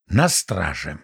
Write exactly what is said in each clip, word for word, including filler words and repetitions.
На страже.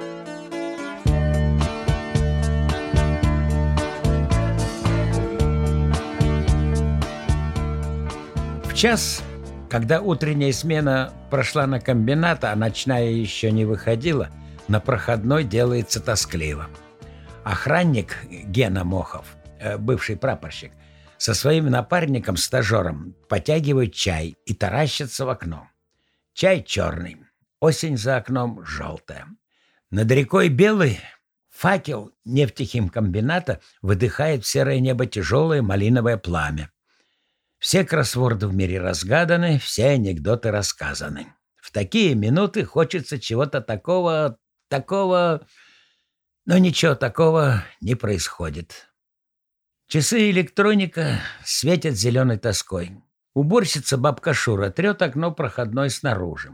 В час, когда утренняя смена прошла на комбинат, а ночная еще не выходила, на проходной делается тоскливо. Охранник Гена Мохов, бывший прапорщик, со своим напарником-стажером потягивают чай и таращатся в окно. Чай черный, осень за окном желтая. Над рекой белый факел нефтехимкомбината выдыхает в серое небо тяжелое малиновое пламя. Все кроссворды в мире разгаданы, все анекдоты рассказаны. В такие минуты хочется чего-то такого, такого, но ничего такого не происходит. Часы и электроника светят зеленой тоской. Уборщица бабка Шура трет окно проходной снаружи.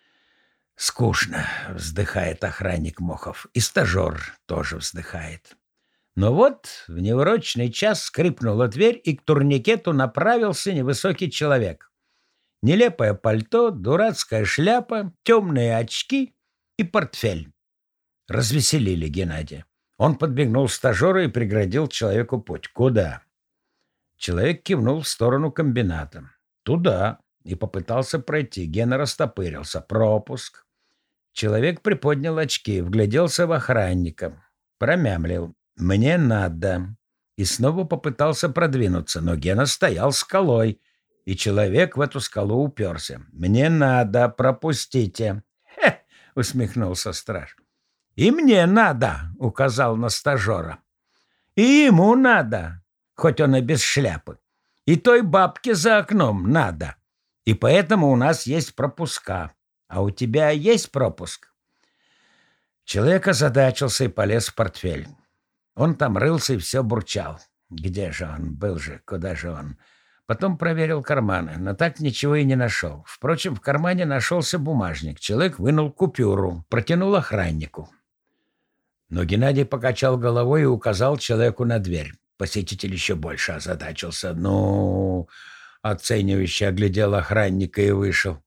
«Скучно», — вздыхает охранник Мохов, и стажер тоже вздыхает. Но вот в неурочный час скрипнула дверь, и к турникету направился невысокий человек. Нелепое пальто, дурацкая шляпа, темные очки и портфель. Развеселили Геннадия. Он подбегнул стажеру и преградил человеку путь. «Куда?» Человек кивнул в сторону комбината. «Туда». И попытался пройти. Гена растопырился. «Пропуск». Человек приподнял очки, вгляделся в охранника. Промямлил: «Мне надо». И снова попытался продвинуться, но Гена стоял скалой, и человек в эту скалу уперся. «Мне надо, пропустите». «Хе!» — усмехнулся страж. «И мне надо», — указал на стажера. «И ему надо, хоть он и без шляпы. И той бабке за окном надо. И поэтому у нас есть пропуска. А у тебя есть пропуск?» Человек озадачился и полез в портфель. Он там рылся и все бурчал. Где же он? Был же, куда же он? Потом проверил карманы, но так ничего и не нашел. Впрочем, в кармане нашелся бумажник. Человек вынул купюру, протянул охраннику. Но Геннадий покачал головой и указал человеку на дверь. Посетитель еще больше озадачился. «Ну...» — оценивающе оглядел охранника и вышел.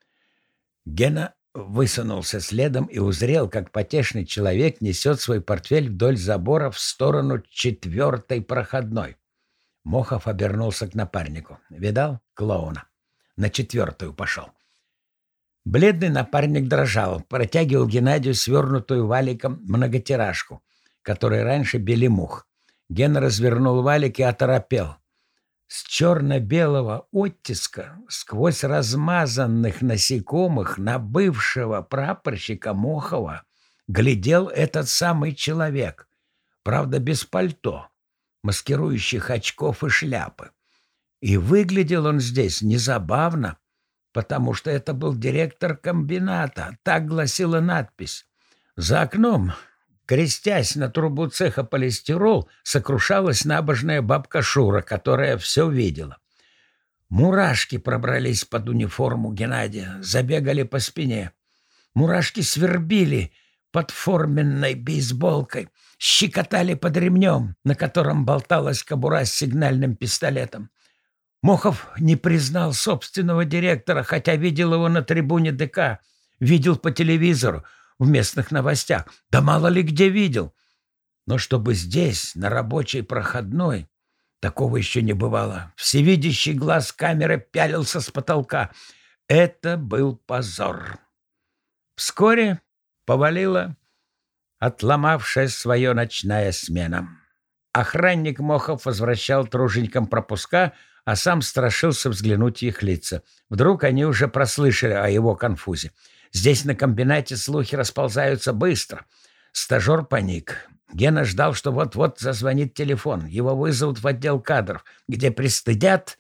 Гена высунулся следом и узрел, как потешный человек несет свой портфель вдоль забора в сторону четвертой проходной. Мохов обернулся к напарнику. «Видал клоуна? На четвертую пошел». Бледный напарник дрожал, протягивал Геннадию свернутую валиком многотиражку, которой раньше били мух. Гена развернул валик и оторопел. С черно-белого оттиска, сквозь размазанных насекомых, на бывшего прапорщика Мохова глядел этот самый человек, правда без пальто, маскирующих очков и шляпы. И выглядел он здесь незабавно, потому что это был директор комбината, так гласила надпись. За окном, крестясь на трубу цеха полистирол, сокрушалась набожная бабка Шура, которая все видела. Мурашки пробрались под униформу Геннадия, забегали по спине. Мурашки свербили под форменной бейсболкой, щекотали под ремнем, на котором болталась кобура с сигнальным пистолетом. Мохов не признал собственного директора, хотя видел его на трибуне ДК, видел по телевизору, в местных новостях, да мало ли где видел. Но чтобы здесь, на рабочей проходной, такого еще не бывало. Всевидящий глаз камеры пялился с потолка. Это был позор. Вскоре повалила отломавшая свое ночная смена. Охранник Мохов возвращал труженикам пропуска, а сам страшился взглянуть в их лица. Вдруг они уже прослышали о его конфузе. Здесь на комбинате слухи расползаются быстро. Стажер паник. Гена ждал, что вот-вот зазвонит телефон. Его вызовут в отдел кадров, где пристыдят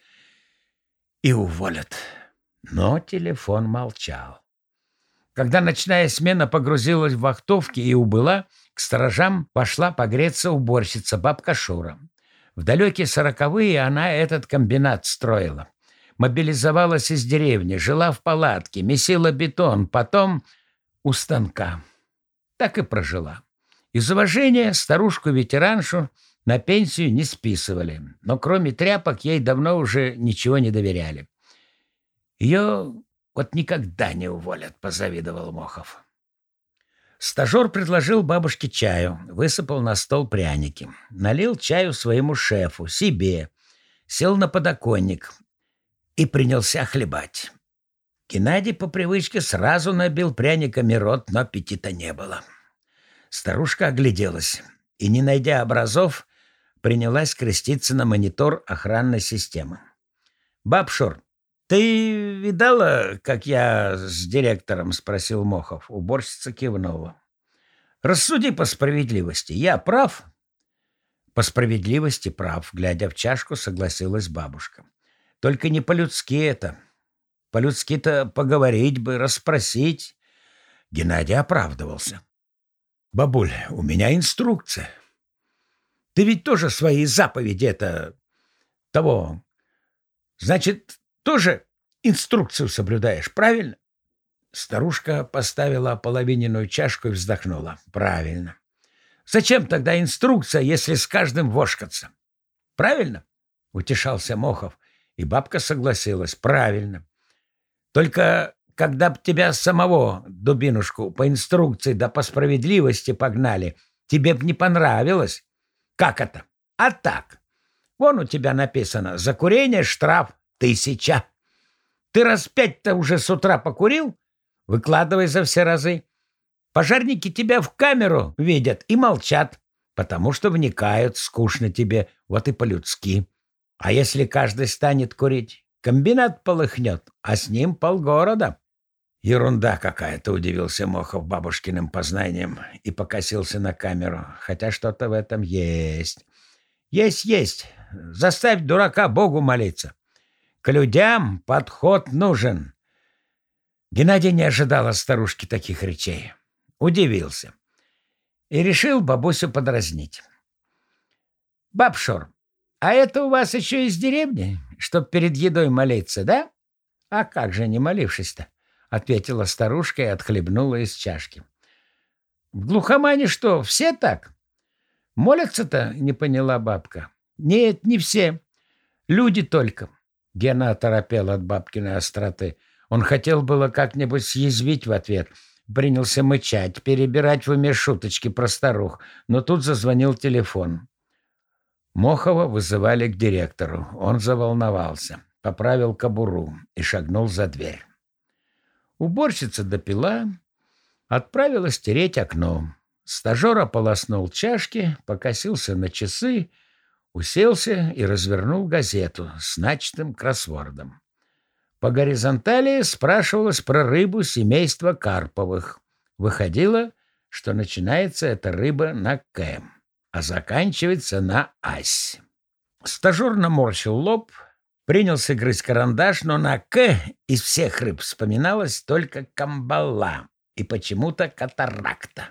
и уволят. Но телефон молчал. Когда ночная смена погрузилась в вахтовки и убыла, к сторожам пошла погреться уборщица бабка Шура. В далекие сороковые она этот комбинат строила. Мобилизовалась из деревни, жила в палатке, месила бетон, потом у станка. Так и прожила. Из уважения старушку-ветераншу на пенсию не списывали, но кроме тряпок ей давно уже ничего не доверяли. Ее вот никогда не уволят, позавидовал Мохов. Стажер предложил бабушке чаю, высыпал на стол пряники, налил чаю своему шефу, себе, сел на подоконник и принялся хлебать. Геннадий по привычке сразу набил пряниками рот, но аппетита не было. Старушка огляделась и, не найдя образов, принялась креститься на монитор охранной системы. «Баб Шур, ты видала, как я с директором?» — спросил Мохов. Уборщица кивнула. «Рассуди по справедливости. Я прав?» «По справедливости прав», — глядя в чашку, согласилась бабушка. «Только не по-людски это. По-людски-то поговорить бы, расспросить». Геннадий оправдывался. «Бабуль, у меня инструкция. Ты ведь тоже свои заповеди это... того... Значит, тоже инструкцию соблюдаешь, правильно?» Старушка поставила ополовиненную чашку и вздохнула. «Правильно. Зачем тогда инструкция, если с каждым вошкаться? Правильно?» — утешался Мохов, и бабка согласилась. «Правильно. Только когда б тебя самого, дубинушку, по инструкции да по справедливости погнали, тебе б не понравилось. Как это? А так. Вон у тебя написано: за курение штраф тысяча. Ты раз пять-то уже с утра покурил? Выкладывай за все разы. Пожарники тебя в камеру видят и молчат, потому что вникают, скучно тебе, вот и по-людски. А если каждый станет курить, комбинат полыхнет, а с ним полгорода». «Ерунда какая-то», — удивился Мохов бабушкиным познанием и покосился на камеру, хотя что-то в этом есть. «Есть, есть. Заставь дурака Богу молиться. К людям подход нужен». Геннадий не ожидал от старушки таких речей. Удивился. И решил бабусю подразнить. «Баб Шур, а это у вас еще из деревни, чтоб перед едой молиться, да?» «А как же не молившись-то?» — ответила старушка и отхлебнула из чашки. «В глухомане что, все так? Молятся-то?» — не поняла бабка. «Нет, не все. Люди только». Гена оторопел от бабкиной остроты. Он хотел было как-нибудь съязвить в ответ. Принялся мычать, перебирать в уме шуточки про старух. Но тут зазвонил телефон. Мохова вызывали к директору. Он заволновался, поправил кобуру и шагнул за дверь. Уборщица допила, отправилась тереть окно. Стажер ополоснул чашки, покосился на часы, уселся и развернул газету с начатым кроссвордом. По горизонтали спрашивалось про рыбу семейства Карповых. Выходило, что начинается эта рыба на «К», а заканчивается на «Ась». Стажер наморщил лоб, принялся грызть карандаш, но на «К» из всех рыб вспоминалась только камбала и почему-то катаракта.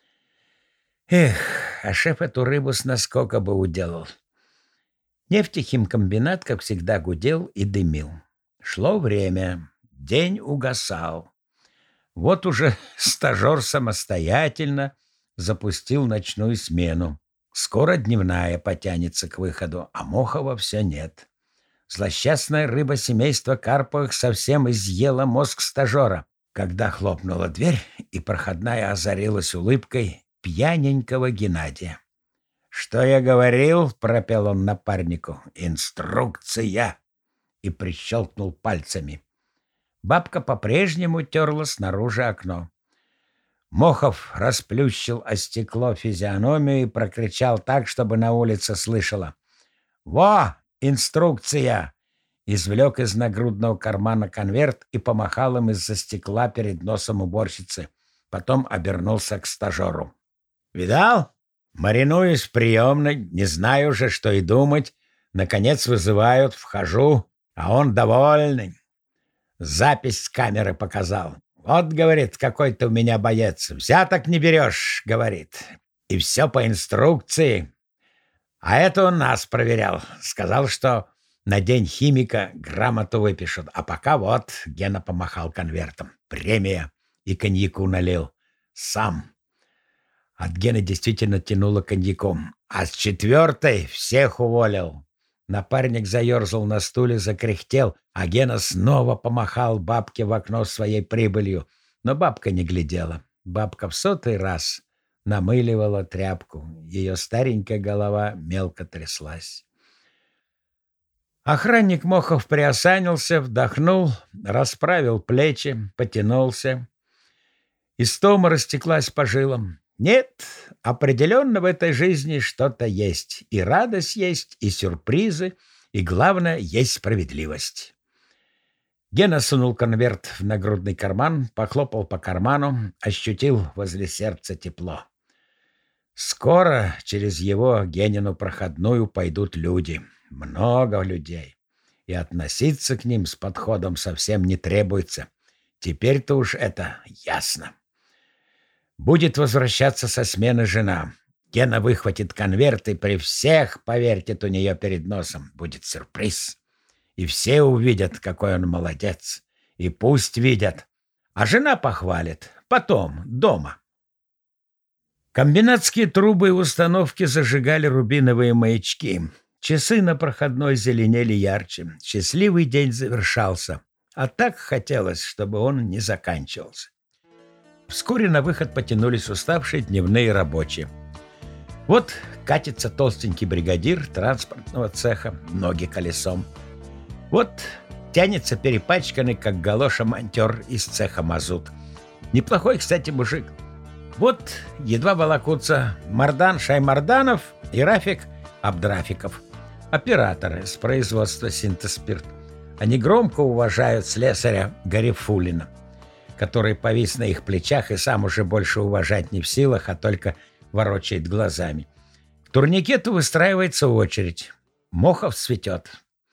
Эх, а шеф эту рыбу с наскока бы уделал. Нефтехимкомбинат, как всегда, гудел и дымил. Шло время, день угасал. Вот уже стажер самостоятельно запустил ночную смену. Скоро дневная потянется к выходу, а Мохова все нет. Злосчастная рыба семейства Карповых совсем изъела мозг стажера, когда хлопнула дверь, и проходная озарилась улыбкой пьяненького Геннадия. «Что я говорил?» — пропел он напарнику. «Инструкция!» и прищелкнул пальцами. Бабка по-прежнему терла снаружи окно. Мохов расплющил о стекло физиономию и прокричал так, чтобы на улице слышала. «Во! Инструкция!» Извлек из нагрудного кармана конверт и помахал им из-за стекла перед носом уборщицы. Потом обернулся к стажеру. «Видал? Маринуюсь в приемной, не знаю уже, что и думать. Наконец вызывают, вхожу, а он довольный. Запись с камеры показал. Вот, говорит, какой ты у меня боец. Взяток не берешь, говорит. И все по инструкции. А это он нас проверял. Сказал, что на день химика грамоту выпишут. А пока вот, Гена помахал конвертом. Премия. И коньяку налил. Сам. От Гены действительно тянуло коньяком. А с четвертой всех уволил. Напарник заерзал на стуле, закряхтел, а Гена снова помахал бабке в окно своей прибылью. Но бабка не глядела. Бабка в сотый раз намыливала тряпку. Ее старенькая голова мелко тряслась. Охранник Мохов приосанился, вдохнул, расправил плечи, потянулся. Истома растеклась по жилам. Нет, определенно в этой жизни что-то есть. И радость есть, и сюрпризы, и, главное, есть справедливость. Гена сунул конверт в нагрудный карман, похлопал по карману, ощутил возле сердца тепло. Скоро через его, Генину, проходную пойдут люди. Много людей. И относиться к ним с подходом совсем не требуется. Теперь-то уж это ясно. Будет возвращаться со смены жена. Гена выхватит конверт и при всех повертит у нее перед носом. Будет сюрприз. И все увидят, какой он молодец. И пусть видят. А жена похвалит. Потом, дома. Комбинатские трубы и установки зажигали рубиновые маячки. Часы на проходной зеленели ярче. Счастливый день завершался. А так хотелось, чтобы он не заканчивался. Вскоре на выход потянулись уставшие дневные рабочие. Вот катится толстенький бригадир транспортного цеха, ноги колесом. Вот тянется перепачканный, как галоша, монтер из цеха мазут. Неплохой, кстати, мужик. Вот едва волокутся Мардан Шаймарданов и Рафик Абдрафиков, операторы с производства «Синтез-Спирт». Они громко уважают слесаря Гарифуллина, который повис на их плечах и сам уже больше уважать не в силах, а только ворочает глазами. К турникету выстраивается очередь. Мохов цветет.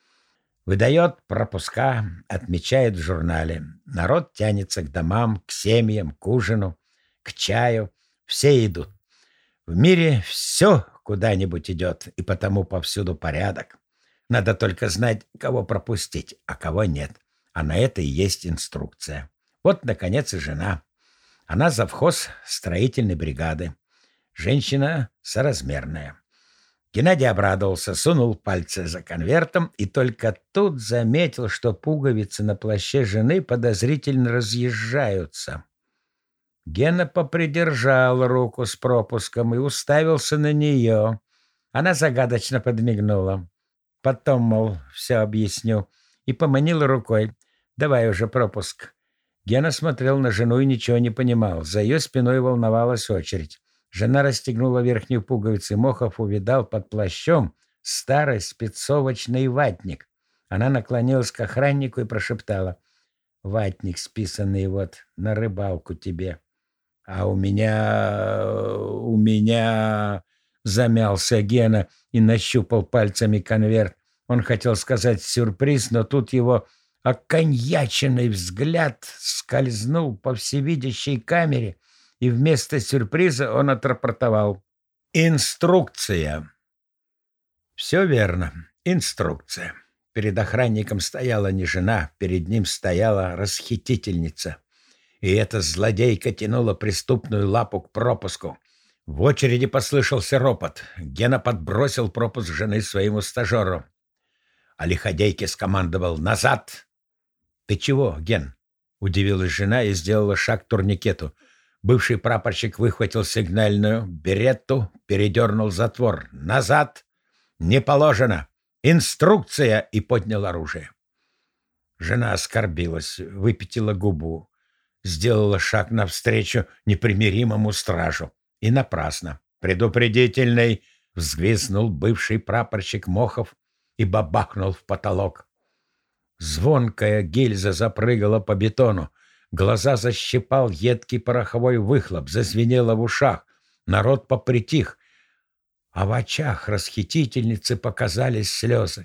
Выдает пропуска, отмечает в журнале. Народ тянется к домам, к семьям, к ужину, к чаю. Все идут. В мире все куда-нибудь идет, и потому повсюду порядок. Надо только знать, кого пропустить, а кого нет. А на это и есть инструкция. Вот, наконец, и жена. Она завхоз строительной бригады. Женщина соразмерная. Геннадий обрадовался, сунул пальцы за конвертом и только тут заметил, что пуговицы на плаще жены подозрительно разъезжаются. Гена попридержал руку с пропуском и уставился на нее. Она загадочно подмигнула. Потом, мол, все объясню. И поманила рукой. «Давай уже пропуск». Гена смотрел на жену и ничего не понимал. За ее спиной волновалась очередь. Жена расстегнула верхнюю пуговицу, и Мохов увидал под плащом старый спецовочный ватник. Она наклонилась к охраннику и прошептала: «Ватник списанный вот на рыбалку тебе». «А у меня... у меня...» — замялся Гена и нащупал пальцами конверт. Он хотел сказать «сюрприз», но тут его оконьяченный взгляд скользнул по всевидящей камере, и вместо сюрприза он отрапортовал: «Инструкция». Все верно, инструкция. Перед охранником стояла не жена, перед ним стояла расхитительница. И эта злодейка тянула преступную лапу к пропуску. В очереди послышался ропот. Гена подбросил пропуск жены своему стажеру. А лиходейке скомандовал: «Назад!» «Ты чего, Ген?» — удивилась жена и сделала шаг к турникету. Бывший прапорщик выхватил сигнальную беретту, передернул затвор. «Назад! Не положено! Инструкция!» и поднял оружие. Жена оскорбилась, выпятила губу, сделала шаг навстречу непримиримому стражу. И напрасно. «Предупредительный!» — взвизгнул бывший прапорщик Мохов и бабахнул в потолок. Звонкая гильза запрыгала по бетону. Глаза защипал едкий пороховой выхлоп, зазвенело в ушах. Народ попритих, а в очах расхитительницы показались слезы.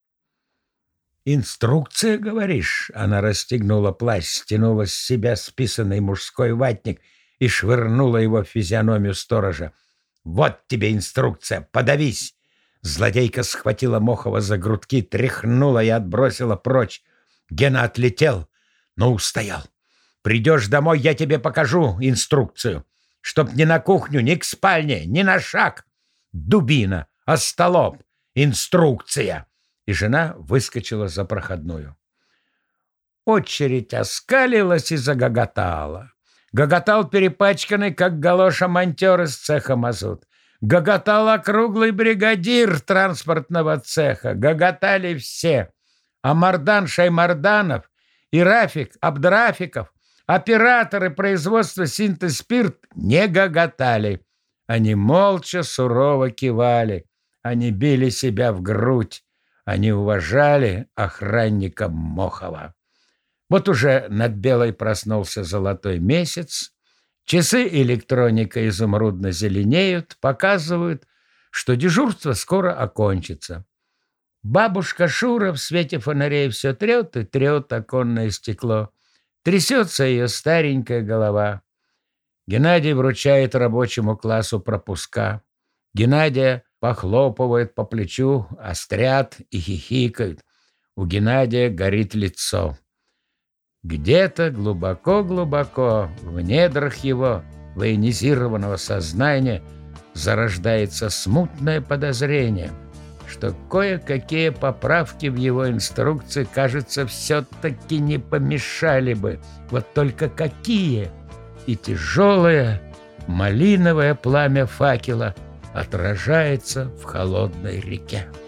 «Инструкция, говоришь?» Она расстегнула плащ, стянула с себя списанный мужской ватник и швырнула его в физиономию сторожа. «Вот тебе инструкция! Подавись!» Злодейка схватила Мохова за грудки, тряхнула и отбросила прочь. Гена отлетел, но устоял. «Придешь домой, я тебе покажу инструкцию. Чтоб ни на кухню, ни к спальне, ни на шаг. Дубина, остолоп, инструкция!» И жена выскочила за проходную. Очередь оскалилась и загоготала. Гоготал перепачканный, как галоша монтер из цеха мазут. Гоготал округлый бригадир транспортного цеха. Гоготали все. А Мардан Шаймарданов и Рафик Абдрафиков, операторы производства «Синтез-Спирт», не гоготали. Они молча, сурово кивали. Они били себя в грудь. Они уважали охранника Мохова. Вот уже над Белой проснулся золотой месяц. Часы электроника изумрудно зеленеют, показывают, что дежурство скоро окончится. Бабушка Шура в свете фонарей все трет и трет оконное стекло. Трясется ее старенькая голова. Геннадий вручает рабочему классу пропуска. Геннадия похлопывает по плечу, острят и хихикают. У Геннадия горит лицо. Где-то глубоко-глубоко в недрах его военизированного сознания зарождается смутное подозрение, что кое-какие поправки в его инструкции, кажется, все-таки не помешали бы. Вот только какие! И тяжелое малиновое пламя факела отражается в холодной реке.